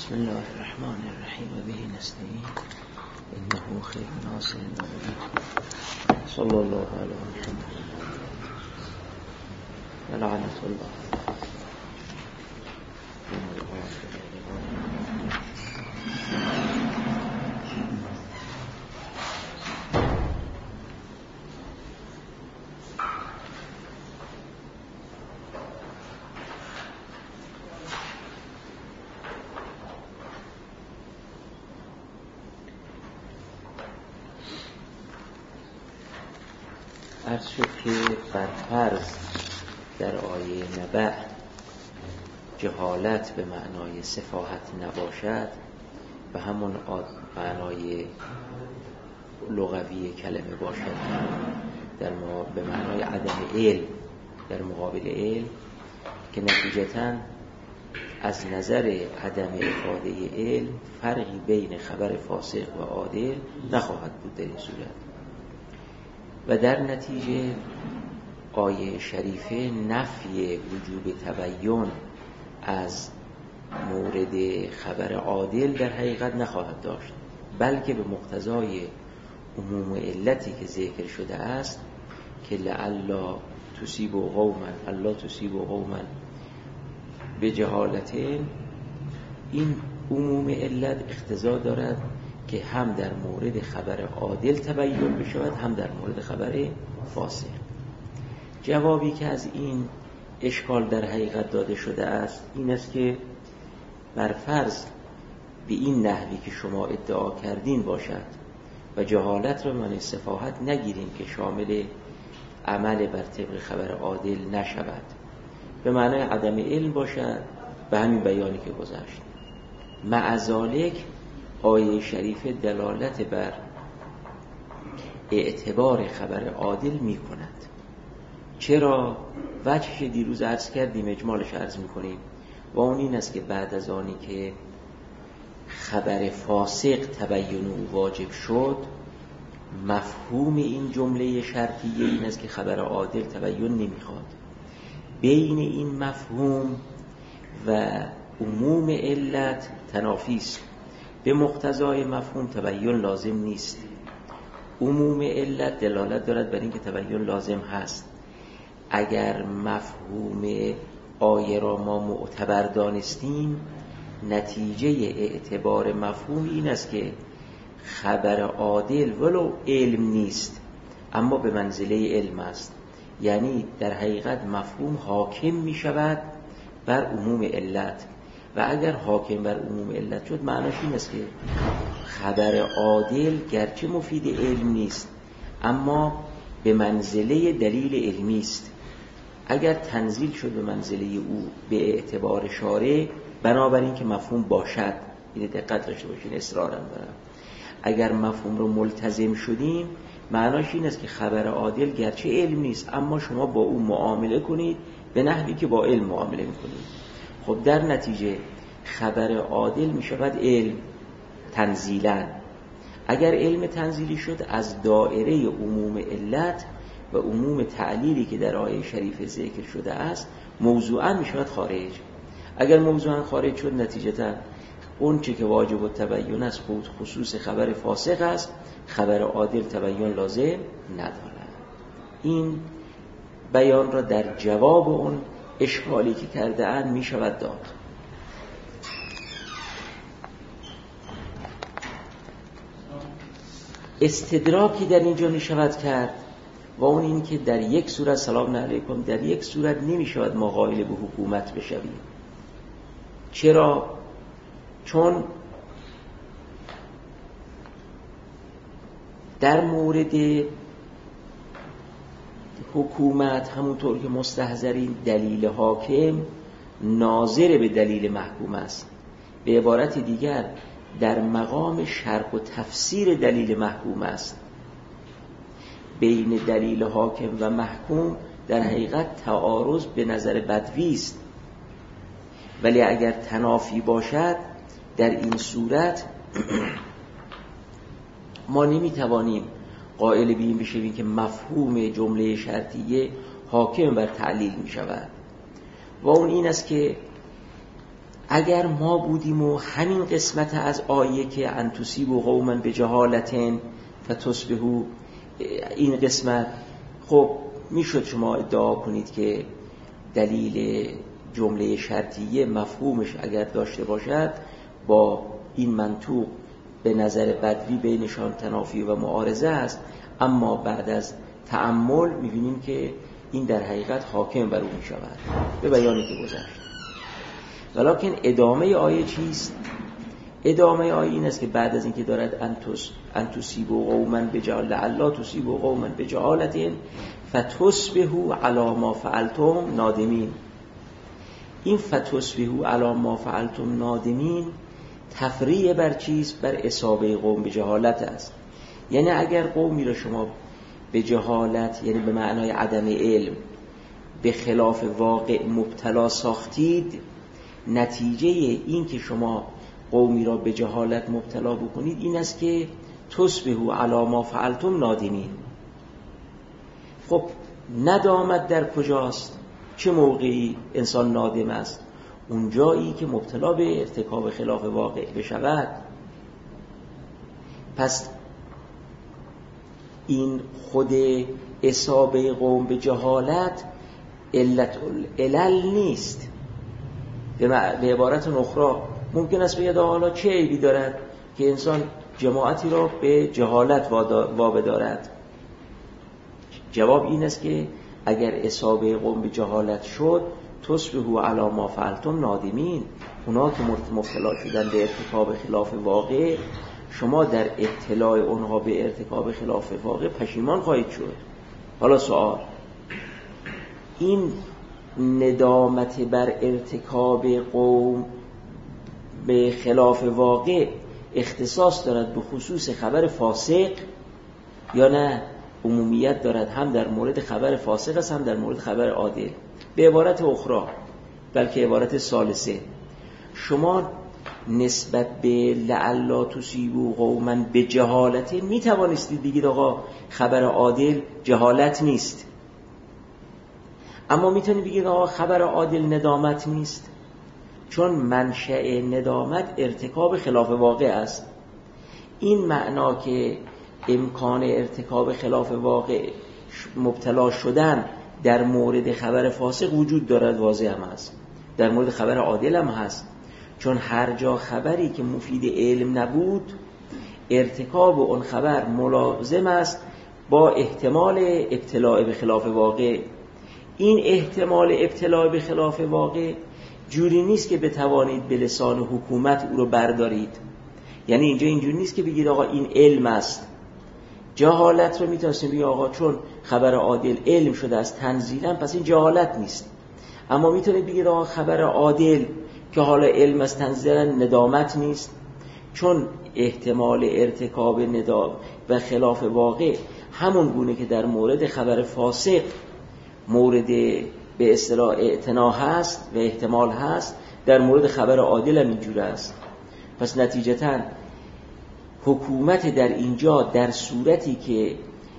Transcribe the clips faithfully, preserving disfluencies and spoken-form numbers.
بسم الله الرحمن الرحیم و به نستعین انه خیر ناصر صلی الله علی محمد و لعنت الله. عرض شد که برفرض در آیه نبع جهالت به معنای سفاهت نباشد و همون معنای لغوی کلمه باشد در به معنای عدم علم در مقابل علم، که نتیجتاً از نظر عدم افاده علم فرقی بین خبر فاسق و عادل نخواهد بود در این صورت، و در نتیجه آیه شریفه نفی وجوب تبیین از مورد خبر عادل در حقیقت نخواهد داشت، بلکه به مقتضای عموم علتی که ذکر شده است که لعلا تصیبوا قوما الا تصیبوا قوما بجهالتین، این عموم علت اقتضا دارد که هم در مورد خبر عادل تبیین بشود هم در مورد خبر فاسق. جوابی که از این اشکال در حقیقت داده شده است این است که برفرض به این نحوی که شما ادعا کردین باشد و جهالت را معنی سفاهت نگیریم که شامل عمل بر طبق خبر عادل نشود، به معنای عدم علم باشد به همین بیانی که گذشت. مع ذالک آیه شریفه دلالت بر اعتبار خبر عادل می کند. چرا؟ وجهش دیروز عرض کردیم، اجمالش عرض می کنیم، و اون این است که بعد از آنی که خبر فاسق تبیین او واجب شد، مفهوم این جمله شرطیه این است که خبر عادل تبیین نمی خواد. بین این مفهوم و عموم علت تنافی است. به مقتضای مفهوم تبیین لازم نیست، عموم علت دلالت دارد بر این که تبیین لازم هست. اگر مفهوم آیه را ما معتبر دانستیم، نتیجه اعتبار مفهوم این است که خبر عادل ولو علم نیست اما به منزله علم است، یعنی در حقیقت مفهوم حاکم می شود بر عموم علت، و اگر حاکم بر عموم علت شد معناش این است که خبر عادل گرچه مفید علم نیست اما به منزله دلیل علمی است. اگر تنزیل شد به منزله او به اعتبار شارع، بنابراین که مفهوم باشد، این دقت داشته باشین، اصرارم دارم، اگر مفهوم رو ملتزم شدیم معناش این است که خبر عادل گرچه علم نیست اما شما با او معامله کنید به نحوی که با علم معامله میکنید. خب در نتیجه خبر عادل می شود علم تنزیلا. اگر علم تنزیلی شد از دائره عموم علت و عموم تعلیلی که در آیه شریف ذکر شده است موضوعا می شود خارج. اگر موضوعا خارج شد نتیجتا اون چه که واجب التبیین است خود خصوص خبر فاسق است، خبر عادل تبیین لازم ندارد. این بیان را در جواب اون اشکالی که کرده اند می شود داد. استدراکی در اینجا می شود کرد و اون این که در یک صورت، سلام علیکم، در یک صورت نمی شود ما قائل به حکومت بشویم. چرا؟ چون در مورد حکومت همونطور که مستحضرین دلیل حاکم ناظر به دلیل محکوم است. به عبارت دیگر در مقام شرح و تفسیر دلیل محکوم است. بین دلیل حاکم و محکوم در حقیقت تعارض به نظر بدوی است، ولی اگر تنافی باشد در این صورت ما نمیتوانیم قائل به این بشویم که مفهوم جمله شرطیه حاکم بر تعلیل می شود، و اون این است که اگر ما بودیم و همین قسمت از آیه که ان تصیبوا قوما بجهالة فتصبحوا، این قسمت، خب میشد شما ادعا کنید که دلیل جمله شرطیه مفهومش اگر داشته باشد با این منطوق به نظر بدوی بینشان تنافی و معارضه است، اما بعد از تأمل میبینیم که این در حقیقت حاکم بر او میشود به بیانی که گذشت. ولکن ادامه آیه چیست؟ ادامه آیه این است که بعد از اینکه دارد انتس انتصیبوا قوما بجهالة لعل تصیبوا قوما بجهالة فتصبحوا علی ما فعلتم نادمین. این فتصبحوا علی ما فعلتم نادمین تفریع بر چیست؟ بر اصابه قوم به جهالت است. یعنی اگر قومی را شما به جهالت، یعنی به معنای عدم علم، به خلاف واقع مبتلا ساختید، نتیجه این که شما قومی را به جهالت مبتلا بکنید این است که تصبحوا علی ما فعلتم نادمین. خب ندامت در کجاست؟ چه موقعی انسان نادم است؟ اون جایی که مبتلا به ارتکاب خلاف واقع بشود. پس این خود اصابه قوم به جهالت علت العلل نیست. به عبارت اخرى ممکن است بگید حالا چه عیبی دارد که انسان جماعتی را به جهالت وابه دارد؟ جواب این است که اگر اصابه قوم به جهالت شد تصبحوا علی ما فعلتم نادمین، اونا که مبتلا شدن به ارتکاب خلاف واقع، شما در اطلاع اونها به ارتکاب خلاف واقع پشیمان خواهید شد. حالا سوال، این ندامت بر ارتکاب قوم به خلاف واقع اختصاص دارد به خصوص خبر فاسق یا نه عمومیت دارد؟ هم در مورد خبر فاسق است هم در مورد خبر عادل. به عبارت اخرى، بلکه عبارت ثالثه، شما نسبت به لعل تصیبوا قوما به جهالت می توانستید بگید آقا خبر عادل جهالت نیست، اما میتونید بگید آقا خبر عادل ندامت نیست، چون منشأ ندامت ارتکاب خلاف واقع است. این معنا که امکان ارتکاب خلاف واقع مبتلا شدن در مورد خبر فاسق وجود دارد واضح هم هست، در مورد خبر عادل هم هست، چون هر جا خبری که مفید علم نبود ارتکاب اون خبر ملازم است با احتمال ابتلاع به خلاف واقع. این احتمال ابتلاع به خلاف واقع جوری نیست که بتوانید به لسان حکومت او رو بردارید. یعنی اینجا اینجوری نیست که بگید آقا این علم است. جهالت رو میتونستیم بگید آقا چون خبر عادل علم شده است تنزیلا پس این جهالت نیست، اما میتونید بگید آقا خبر عادل که حالا علم است تنزیلا ندامت نیست، چون احتمال ارتکاب ندام و خلاف واقع همون گونه که در مورد خبر فاسق مورد به اصطلاح اعتنا هست و احتمال هست، در مورد خبر عادل هم اینجور است. پس نتیجتاً حکومت در اینجا در صورتی که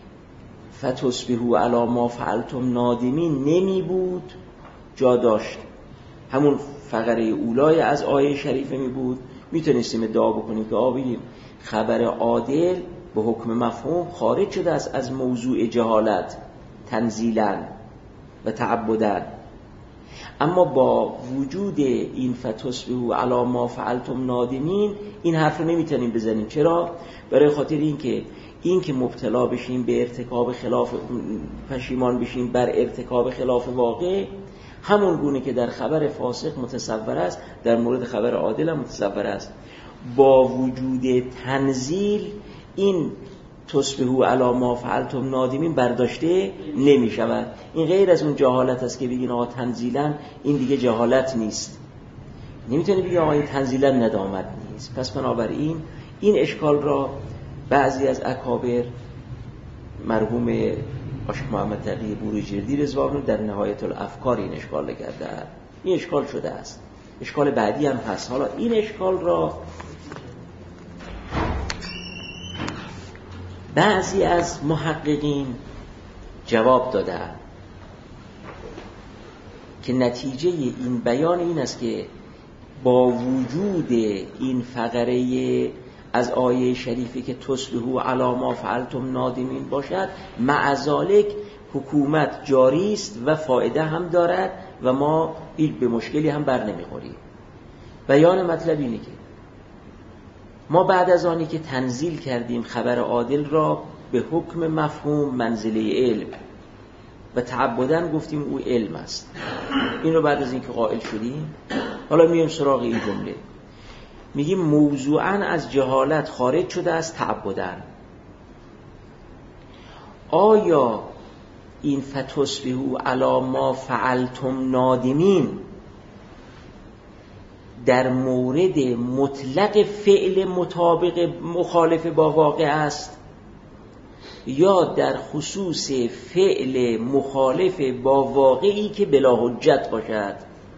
فتصبحوا علی ما فعلتم نادمین نمی بود جا داشت، همون فقره اولای از آیه شریفه می بود. میتونستیم ادعا بکنیم که آبیدیم خبر عادل به حکم مفهوم خارج شده است از موضوع جهالت تنزیلاً و تعبداً، اما با وجود این فتصبحوا علی ما فعلتم نادمین این حرف رو نمیتونیم بزنیم. چرا؟ برای خاطر این که این که مبتلا بشیم به ارتکاب خلاف، پشیمان بشیم بر ارتکاب خلاف واقع، همون گونه که در خبر فاسق متصور است در مورد خبر عادل هم متصور است. با وجود تنزیل این تصبحوا علی ما فعلتم نادمین برداشته نمی شود. این غیر از اون جهالت است که بگین آقا تنزیلا این دیگه جهالت نیست، نمیتونی بگی آقا این تنزیلا ندامت نیست. پس بنابراین این اشکال را بعضی از اکابر مرحوم عاشق محمد تقی بروجردی رضوان در نهایت الافکار این اشکال کرده، این اشکال شده است. اشکال بعدی هم هست. حالا این اشکال را بعضی از محققین جواب دادن که نتیجه این بیان این است که با وجود این فقره از آیه شریفی که تصبحوا علی ما فعلتم نادمین باشد، مع ذالک حکومت جاری است و فایده هم دارد و ما هیچ به مشکلی هم بر نمیخوریم. بیان مطلب اینه که ما بعد از آنی که تنزیل کردیم خبر عادل را به حکم مفهوم منزله علم و تعبداً گفتیم او علم است، این رو بعد از این که قائل شدیم حالا میایم سراغ این جمله، میگیم موضوعاً از جهالت خارج شده است تعبداً. آیا این فتصبحوا علی ما فعلتم نادمین در مورد مطلق فعل مطابق مخالف با واقع است یا در خصوص فعل مخالف با واقعی که بلا حجت باشد؟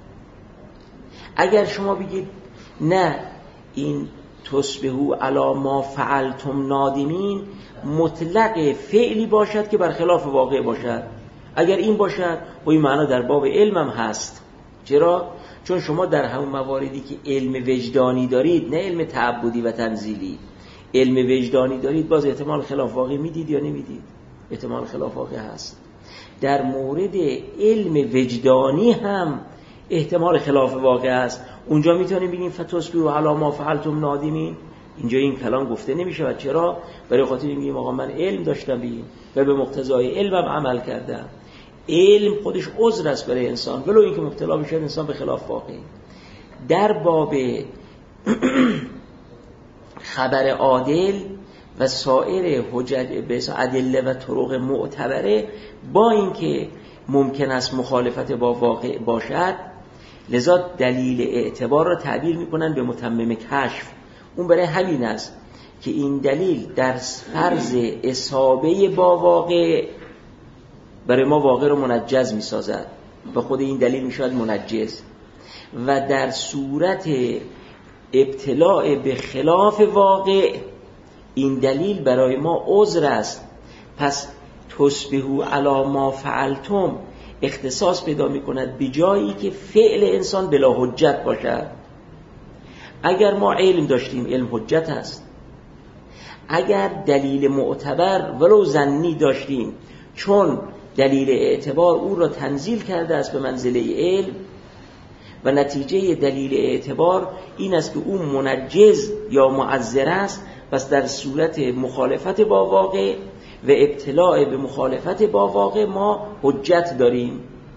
اگر شما بگید نه این تصبحوا علی ما فعلتم نادمین مطلق فعلی باشد که برخلاف واقع باشد، اگر این باشد و این معنا در باب علم هم هست. چرا؟ چون شما در همون مواردی که علم وجدانی دارید، نه علم تعبدی و تنزیلی، علم وجدانی دارید، باز احتمال خلاف واقع میدید یا نمیدید؟ احتمال خلاف واقع هست. در مورد علم وجدانی هم احتمال خلاف واقع است. اونجا میتونیم بگیم فتصبحوا علی ما فعلتم نادمین. اینجا این کلام گفته نمیشه. و چرا؟ برای خاطر این میگیم آقا من علم داشتم بگیم و به مقتضای علمم عمل کردم. علم خودش عذر است برای انسان، ولو اینکه مبتلا بشه انسان به خلاف واقع. در باب خبر عادل و سایر حجج به ادله و طرق معتبره، با اینکه ممکن است مخالفت با واقع باشد، لذا دلیل اعتبار را تعبیر میکنن به متمم کشف. اون برای همین است که این دلیل در فرض اصابه با واقع برای ما واقع رو منجز میسازد و خود این دلیل میشود منجز، و در صورت ابتلاع به خلاف واقع این دلیل برای ما عذر است. پس تصبحوا علی ما فعلتم اختصاص پیدا میکند به جایی که فعل انسان بلا حجت باشد. اگر ما علم داشتیم، علم حجت است. اگر دلیل معتبر ولو ظنی داشتیم، چون دلیل اعتبار او را تنزیل کرده است به منزله علم، و نتیجه دلیل اعتبار این است که او منجز یا معذر است، پس در صورت مخالفت با واقع و ابتلاع به مخالفت با واقع ما حجت داریم،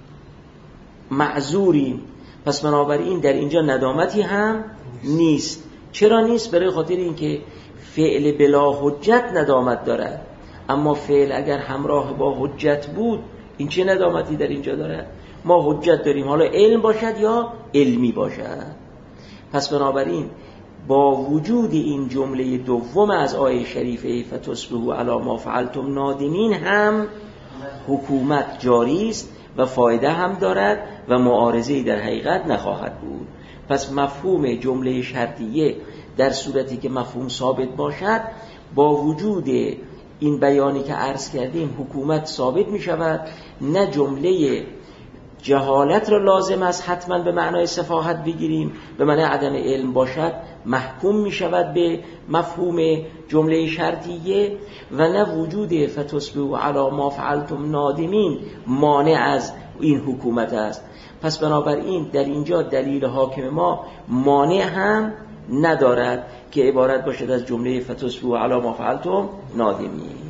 معذوریم. پس بنابراین در اینجا ندامتی هم نیست. چرا نیست؟ برای خاطر اینکه فعل بلا حجت ندامت دارد، اما فعل اگر همراه با حجت بود این چه ندامتی در اینجا دارد؟ ما حجت داریم، حالا علم باشد یا علمی باشد. پس بنابراین با وجود این جمله دوم از آیه شریفه فتصبحوا علی ما فعلتم نادمین هم حکومت جاری است و فایده هم دارد و معارضه‌ای در حقیقت نخواهد بود. پس مفهوم جمله شرطیه در صورتی که مفهوم ثابت باشد، با وجود این بیانی که عرض کردیم حکومت ثابت می شود. نه جمله جهالت را لازم است حتما به معنای سفاهت بگیریم، به معنای عدم علم باشد محکوم می شود به مفهوم جمله شرطیه، و نه وجود فتصبحوا علی ما فعلتم نادمین مانع از این حکومت است. پس بنابراین در اینجا دلیل حاکم ما مانع هم ندارد که عبارت باشد از جمله فتصبحوا علی ما فعلتم نادمین.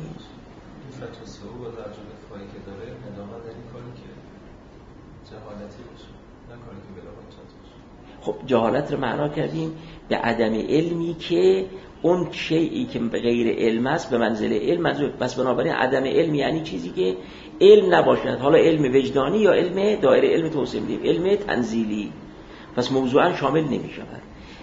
فتصبحوا با درجه فایی که داره ندامت در این کاری که جهالتی باشه، نه کاری که بلا حجت باشه. خب جهالت رو معنا کردیم به عدم علمی که اون شیئی که به غیر علم است به منزله علم منظور. بس بنابراین عدم علم یعنی چیزی که علم نباشد، حالا علم وجدانی یا علم دایره علم توسعه میدیم، علم تنزیلی، پس موضوعا شامل نمی شود.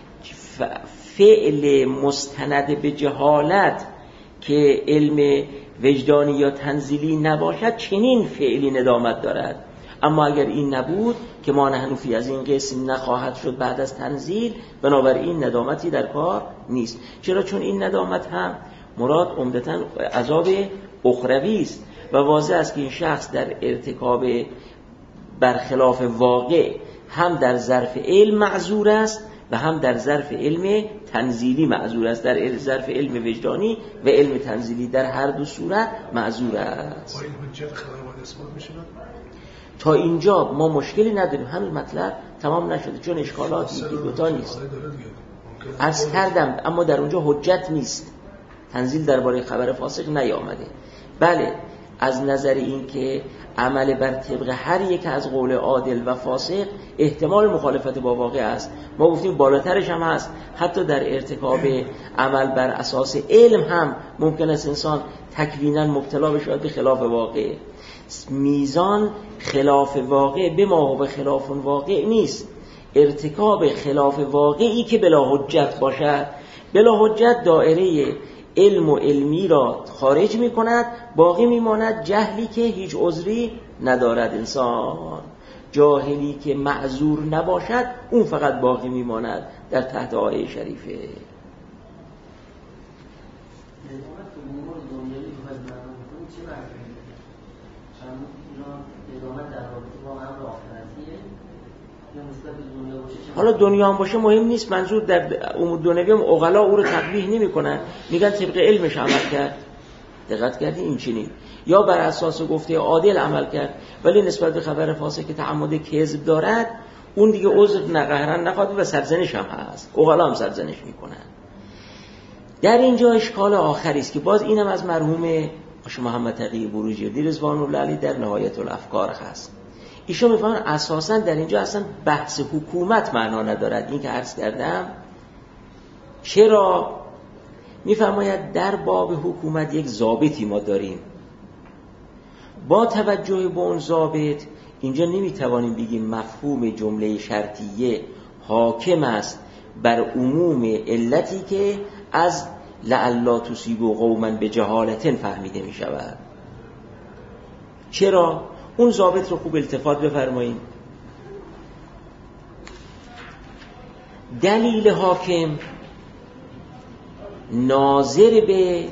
فعل مستند به جهالت که علم وجدانی یا تنزیلی نباشد چنین فعلی ندامت دارد. اما اگر این نبود که ما نحن فی از این قسم نخواهد شد بعد از تنزیل، بنابراین ندامتی در کار نیست. چرا؟ چون این ندامت هم مراد عمدتاً عذاب اخروی است و واضح است که این شخص در ارتکاب برخلاف واقع هم در ظرف علم معذور است و هم در ظرف علم تنزیلی معذور است. در ظرف علم وجدانی و علم تنزیلی در هر دو صورت معذور است. با این حجت خبر اثبات میشه؟ تا اینجا ما مشکلی نداریم، هنوز مطلب تمام نشده چون اشکالات یکی دوتا نیست. عرض کردم اما در اونجا حجت نیست، تنزیل درباره خبر فاسق نیامده. بله از نظر این که عمل بر طبق هر یک از قول عادل و فاسق احتمال مخالفت با واقع است. ما گفتیم بالاترش هم هست، حتی در ارتکاب عمل بر اساس علم هم ممکن است انسان تکویناً مبتلا بشه به خلاف واقع. میزان خلاف واقع به ما و خلاف واقع نیست، ارتکاب خلاف واقعی که بلا حجت باشد. بلا حجت دائره علم و علمی را خارج می کند، باقی می ماند جهلی که هیچ عذری ندارد. انسان جاهلی که معذور نباشد اون فقط باقی می ماند در تحت آیه شریفه. حالا دنیا هم باشه مهم نیست، منظور در امور دنیوی هم عقلا او رو تقبیح نمی کنن، میگن طبق علمش عمل کرد. دقت کردی این چنین، یا بر اساس گفته عادل عمل کرد ولی نسبت به خبر فاسق که تعمد کذب دارد اون دیگه عذر نقهرن نخواد و سرزنش هم هست، عقلا هم سرزنش میکنن. در اینجا اشکال آخری است که باز اینم از مرحوم آش محمد تقی بروجردی رضوان الله علیه در نهایت الافکار هست. ایشون میفهمن اساساً در اینجا اصلا بحث حکومت معنا ندارد. این که عرض کردم چرا میفرماید در باب حکومت یک ضابطی ما داریم، با توجه به اون ضابط اینجا نمیتوانیم بگیم مفهوم جمله شرطیه حاکم است بر عموم علتی که از لعلا تصیبوا قوما بجهالة فهمیده میشود. چرا؟ اون ضابط رو خوب التفات بفرمایید. دلیل حاکم ناظر به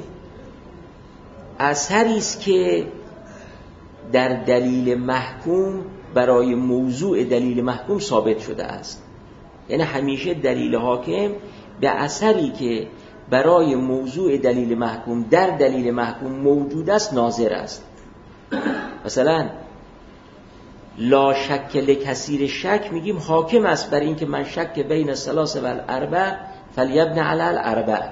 اثری است که در دلیل محکوم برای موضوع دلیل محکوم ثابت شده است. یعنی همیشه دلیل حاکم به اثری که برای موضوع دلیل محکوم در دلیل محکوم موجود است ناظر است. مثلا لا شک لکثیر شک میگیم حاکم است بر این که من شک بین الثلاث و الاربع فلیبن علی الاربع.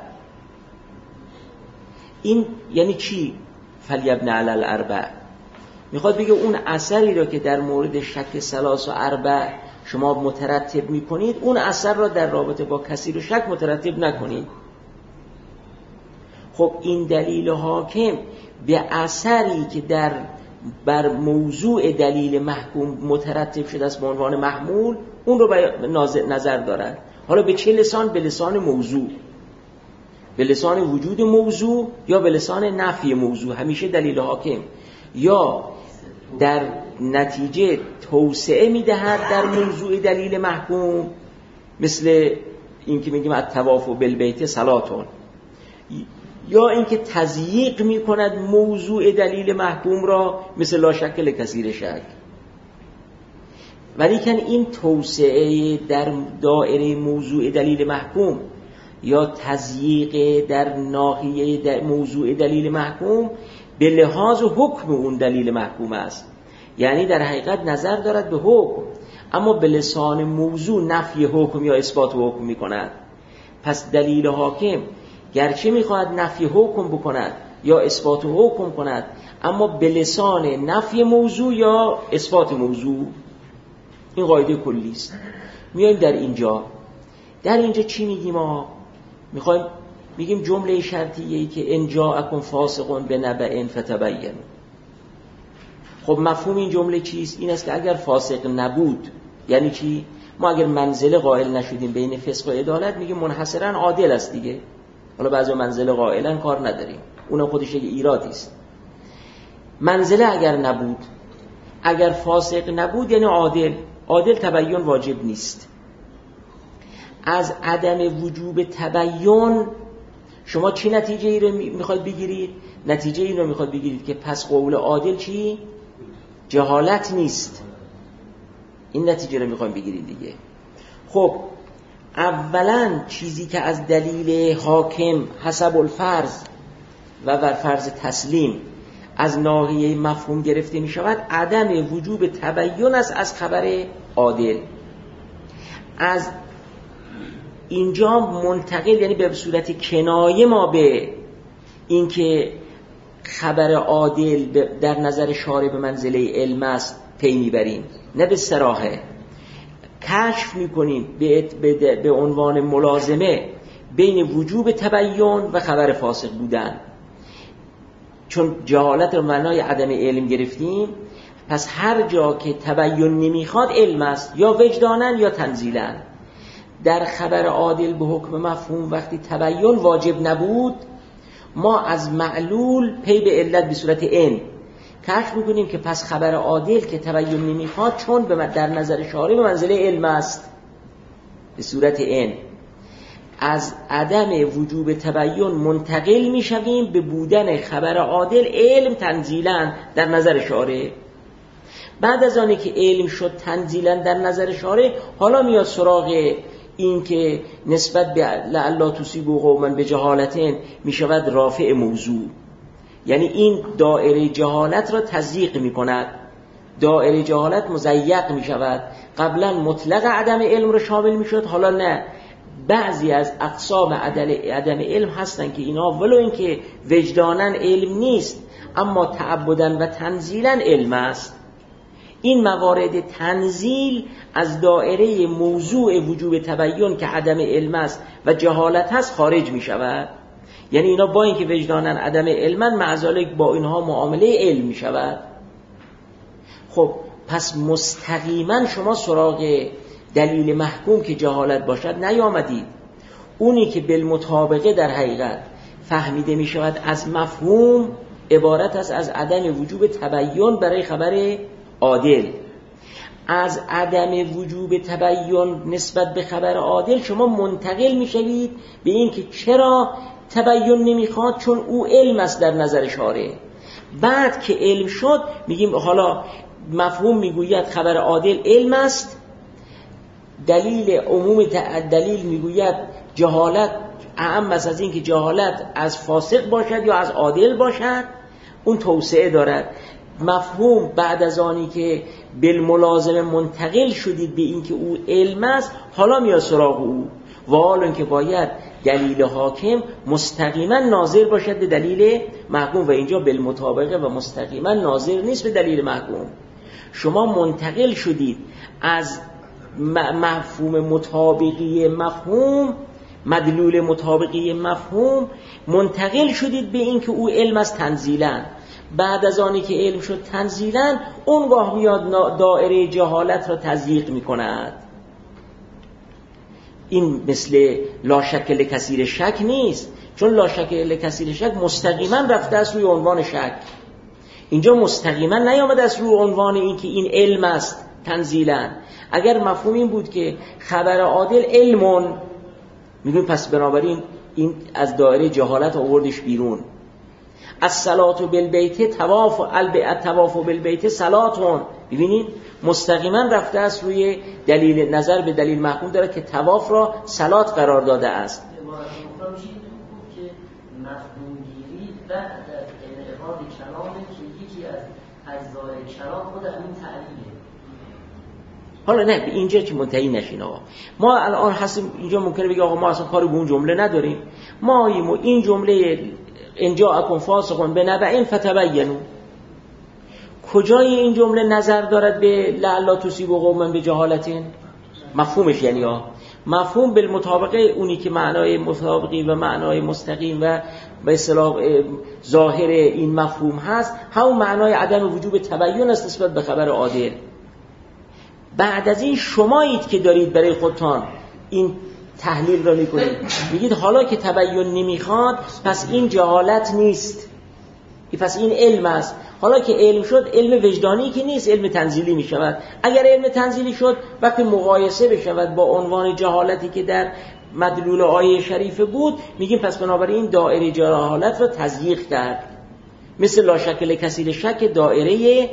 این یعنی چی؟ فلیبن علی الاربع میخواد بگه اون اثری را که در مورد شک ثلاث و اربع شما مترتب میکنید اون اثر را در رابطه با کثیر و شک مترتب نکنید. خب این دلیل حاکم به اثری که در بر موضوع دلیل محکوم مترتب شده است به عنوان محمول اون رو به نظر دارد. حالا به چه لسان؟ به لسان موضوع، به لسان وجود موضوع یا به لسان نفی موضوع. همیشه دلیل حاکم یا در نتیجه توسعه میدهد در موضوع دلیل محکوم، مثل این که میگیم الطواف بالبیت صلاتون، یا اینکه تضییق میکند موضوع دلیل محکوم را، مثل لا شک لکثیر شک. ولیکن این توسعه در دایره موضوع دلیل محکوم یا تضییق در ناحیه در موضوع دلیل محکوم به لحاظ حکم اون دلیل محکوم است. یعنی در حقیقت نظر دارد به حکم اما به لسان موضوع نفی حکم یا اثبات حکم میکند. پس دلیل حاکم گرچه میخواهد نفی حکم بکند یا اثبات حکم کند اما به لسان نفی موضوع یا اثبات موضوع. این قاعده کلی است. میایم در اینجا در اینجا چی میگیم؟ ما میخوایم میگیم جمله شرطیه‌ای که ان جاءکم فاسق بنبأ فتبین. خب مفهوم این جمله چیست؟ این است که اگر فاسق نبود یعنی چی؟ ما اگر منزله قائل نشدیم بین فسق و عدالت میگیم منحصرا عادل است دیگه. حالا بعضی منزله قائلن کار نداریم، اونم خودش یک ایرادی است. منزله اگر نبود، اگر فاسق نبود یعنی عادل. عادل تبیین واجب نیست. از عدم وجوب تبیین شما چی نتیجه ای رو میخواید بگیرید؟ نتیجه این رو میخواید بگیرید که پس قول عادل چی؟ جهالت نیست. این نتیجه رو میخوایم بگیریم دیگه. خب اولا چیزی که از دلیل حاکم حسب الفرض و بر فرض تسلیم از ناحیه مفهوم گرفته می شود عدم وجوب تبیین است از خبر عادل. از اینجا منتقل یعنی به صورت کنایه ما به اینکه خبر عادل در نظر شارع به منزله علم است پی میبریم، نه به صراحه. کشف میکنیم به, به, به عنوان ملازمه بین وجوب تبیین و خبر فاسق بودن. چون جهالت رو معنای عدم علم گرفتیم، پس هر جا که تبیین نمیخواد علم است، یا وجدانن یا تنزیلن. در خبر عادل به حکم مفهوم وقتی تبیین واجب نبود، ما از معلول پی به علت به صورت ان کشف میکنیم که پس خبر عادل که تبیین نمیخواد چون در نظر شارع به منزله علم است به صورت ان. از عدم وجوب تبیین منتقل میشویم به بودن خبر عادل علم تنزیلا در نظر شارع. بعد از آنه که علم شد تنزیلا در نظر شارع، حالا میاد سراغ این که نسبت به لعلا تصیبوا قوما بجهالة میشود رافع موضوع، یعنی این دایره جهالت را تضییق میکند. دایره جهالت مضیق میشود. قبلا مطلق عدم علم را شامل میشد، حالا نه، بعضی از اقسام عدم علم هستن که اینا ولو اینکه وجدانن علم نیست اما تعبدن و تنزیلا علم است. این موارد تنزیل از دایره موضوع وجوب تبیین که عدم علم است و جهالت هست خارج می شود. یعنی اینا با اینکه وجدانن عدم علمن معذالک با اینها معامله علم می شود. خب پس مستقیما شما سراغ دلیل محکوم که جهالت باشد نیامدید. اونی که بالمطابقه در حقیقت فهمیده می شود از مفهوم عبارت است از عدم وجوب تبیین برای خبر عادل. از عدم وجوب تبیین نسبت به خبر عادل شما منتقل می شوید به این که چرا تبیین نمیخواد، چون او علم است در نظر شارع. بعد که علم شد میگیم حالا مفهوم میگوید خبر عادل علم است، دلیل عموم دلیل میگوید جهالت اعم است از این که جهالت از فاسق باشد یا از عادل باشد، اون توسعه دارد. مفهوم بعد از آنی که بالملازمه منتقل شدید به این که او علم است، حالا میاد سراغ او و حالا اینکه باید دلیل حاکم مستقیما ناظر باشد به دلیل محکوم و اینجا بالمطابقه و مستقیما ناظر نیست به دلیل محکوم. شما منتقل شدید از مفهوم مطابقی مفهوم، مدلول مطابقی مفهوم، منتقل شدید به این که او علم است تنزیلا. بعد از آنی که علم شد تنزیلا، اونگاه میاد دایره جهالت را تضییق میکند. این مثل لا شک لکثیر شک نیست، چون لا شک لکثیر شک مستقیما رفته است روی عنوان شک. اینجا مستقیما نیامده است روی عنوان این که این علم است تنزیلا. اگر مفهوم این بود که خبر عادل علمون، میگیم پس بنابراین این از دایره جهالت آوردش بیرون. الصلاة بالبیت طواف الطواف بالبیت صلاتون، ببینید مستقیما رفته است روی دلیل نظر به دلیل محکوم داره که طواف را صلات قرار داده است. که مفهومگیری بعد از انعقاد کلام که یکی از اجزای کلام خود همین تعلیله. حالا نه به اینجا که منتهی نشین آقا. ما الان هستیم اینجا ممکنه بگه آقا ما اصلا کاری به اون جمله نداریم. ما این جمله ان جاءکم فاسق بنبأ فتبینوا، کجای این جمله نظر دارد به لعلا تصیبوا قوما بجهالة؟ مفهومش یعنی ها مفهوم بالمطابقه اونی که معنای مطابقی و معنای مستقیم و به اصطلاح ظاهر این مفهوم هست، همون معنای عدم وجوب تبیین است نسبت به خبر عادل. بعد از این شمایید که دارید برای خودتان این تحلیل را میکنید، میگید حالا که تبیین نمیخواد پس این جهالت نیست، پس این علم است. حالا که علم شد علم وجدانی که نیست، علم تنزیلی میشود. اگر علم تنزیلی شد وقتی مقایسه بشود با عنوان جهالتی که در مدلول آیه شریفه بود، میگیم پس بنابراین دایره جهالت را تضییق کرد. مثل لا شک لکثیر شک دایره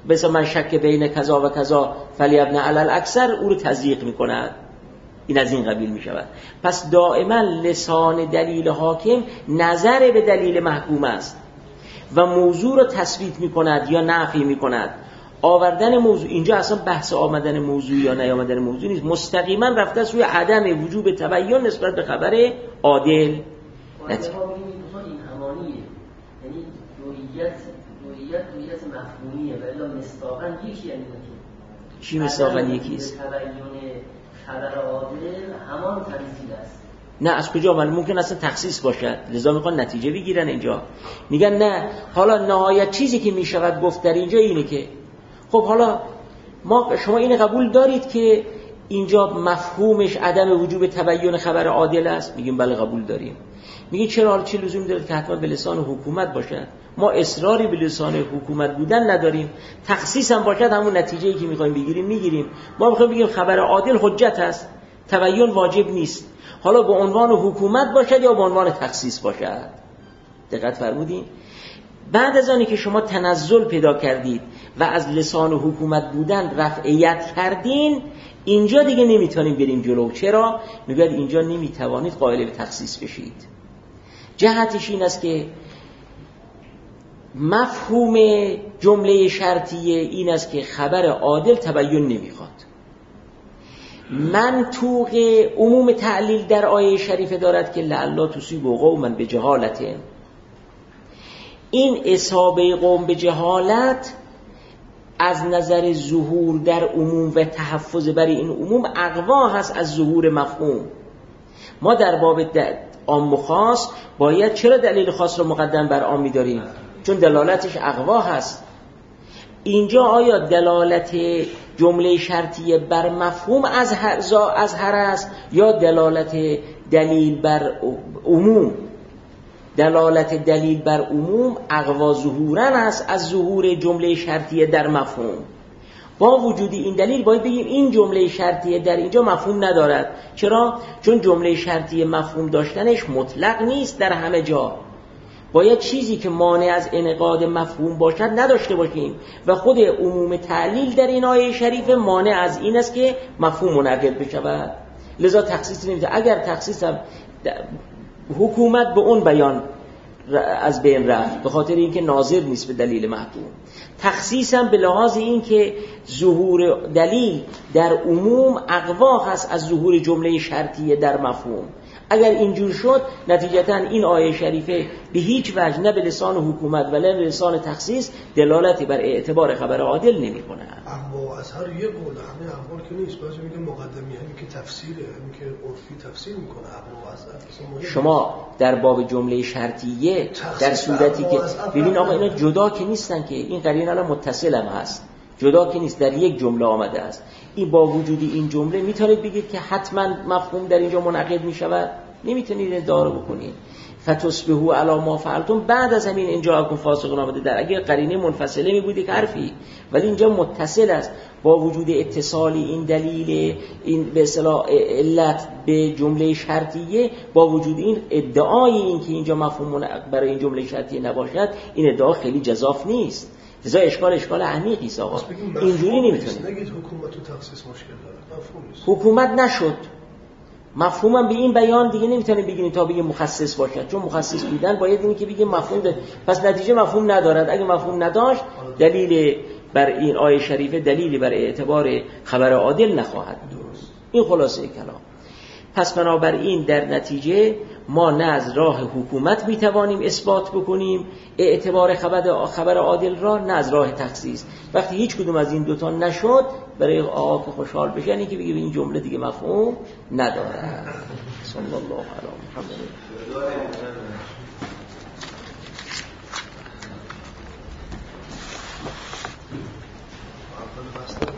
مثلا من شک بین کذا و کذا فلیبن علی الاکثر، او رو تضییق میکند. این از این قبیل میشود. پس دائما لسان دلیل حاکم نظر به دلیل محکوم است و موضوع رو تثبیت میکند یا نفی میکند. آوردن موضوع اینجا اصلا بحث آمدن موضوع یا نیامدن موضوع نیست، مستقیما رفته است روی عدم وجوب تبیین نسبت به خبر عادل. این همانیه، یعنی دوریت دوریت دوریت مفهومیه و الا مصداقاً یکی. یعنی چی مصداقاً یکیست؟ تبیین خبر عادل همان تنزیل است. نه، از کجا معلوم؟ ممکن اصلا تخصیص باشد، لذا میخوان نتیجه بگیرن اینجا. میگن نه، حالا نهایت چیزی که میشود گفت در اینجا اینه که خب حالا ما شما این قبول دارید که اینجا مفهومش عدم وجوب تبیین خبر عادل است؟ میگیم بله قبول داریم. میگه چرا حالا چه لزومی داره که حتما به لسان حکومت باشد؟ ما اصراری به لسان حکومت بودن نداریم، تخصیص هم باشد همون نتیجه‌ای که میخوایم بگیریم میگیریم. ما میخوایم بگیم خبر عادل حجت است، تبیین واجب نیست، حالا به عنوان حکومت باشد یا به عنوان تخصیص باشد. دقت فرمودین؟ بعد از آنی که شما تنزل پیدا کردید و از لسان حکومت بودن رفعیت کردین، اینجا دیگه نمیتونیم بریم جلو. چرا؟ میگه اینجا نمیتوانید قائل به تخصیص بشید. جهتش این است که مفهوم جمله شرطیه این است که خبر عادل تبیین نمیخواد. منطوق عموم تعلیل در آیه شریفه دارد که لعلا تصیب قوما بجهالت. این اصابه قوم به جهالت از نظر ظهور در عموم و تحفظ بر این عموم اقوا هست از ظهور مفهوم. ما در باب عام و خاص باید چرا دلیل خاص رو مقدم بر عام می‌داریم؟ چون دلالتش اقوا هست. اینجا آیا دلالت جمله شرطیه بر مفهوم از هر از هر است یا دلالت دلیل بر عموم؟ دلالت دلیل بر عموم اقوا ظهورا است از ظهور جمله شرطیه در مفهوم. با وجود این دلیل باید بگیم این جمله شرطیه در اینجا مفهوم ندارد. چرا؟ چون جمله شرطیه مفهوم داشتنش مطلق نیست در همه جا. باید چیزی که مانع از انعقاد مفهوم باشد نداشته باشیم و خود عموم تعلیل در این آیه شریف مانع از این است که مفهوم منعقد بشود. لذا تخصیص نمیشه. اگر تخصیص هم حکومت به اون بیان از بین رفت به خاطر اینکه ناظر نیست به دلیل محکوم، تخصیص هم به لحاظ اینکه ظهور دلیل در عموم اقوا هست از ظهور جمله شرطیه در مفهوم. اگر اینجور شد نتیجتا این آیه شریفه به هیچ وجه نه به لسان حکومت و نه به لسان تخصیص دلالتی بر اعتبار خبر عادل نمی‌کنه. اما از هر یک قول همه اقوال که نیست، بعضی میگن مقدمی همین که تفسیره، همین که عرفی تفسیر میکنه. اما از شما در باب جمله شرطیه در صورتی که ببین آقا اینا جدا که نیستن که این قرینه الان متصل هم هست، جدا که نیست، در یک جمله آمده است. این با وجود این جمله میتونید بگید که حتما مفهوم در اینجا منعقد میشود؟ نمیتونید ادعا بکنید. فتصبحوا علی ما فعلتم بعد از همین اینجا اكون فاسقون آمده. در اگه قرینه منفصله می بود یک حرفی، ولی اینجا متصل است. با وجود اتصالی این دلیل این به اصطلاح علت به جمله شرطیه، با وجود این ادعای این که اینجا مفهوم برای این جمله شرطیه نباشد، این ادعا خیلی جزاف نیست. لذا اشکال اشکال عمیقی است آقا. اینجوری نمیتونید نگید حکومت و تخصیص مشکل داره. مفهوم نیست. حکومت نشد. مفهومم به این بیان دیگه نمیتونه بگین تا بگه مخصص باشد، چون مخصص بودن باید اینی که بگه مفهوم ده. پس نتیجه مفهوم ندارد. اگه مفهوم نداشت دلیل بر این آیه شریفه دلیلی بر اعتبار خبر عادل نخواهد درست. این خلاصه کلام. پس بنابراین در نتیجه ما نه از راه حکومت میتوانیم اثبات بکنیم اعتبار خبر خبر عادل را، نه از راه تخصیص. وقتی هیچ کدوم از این دوتا نشد برای آقا که خوشحال بشه، یعنی که بگه این جمله دیگه مفهوم نداره. صلی الله علی محمد.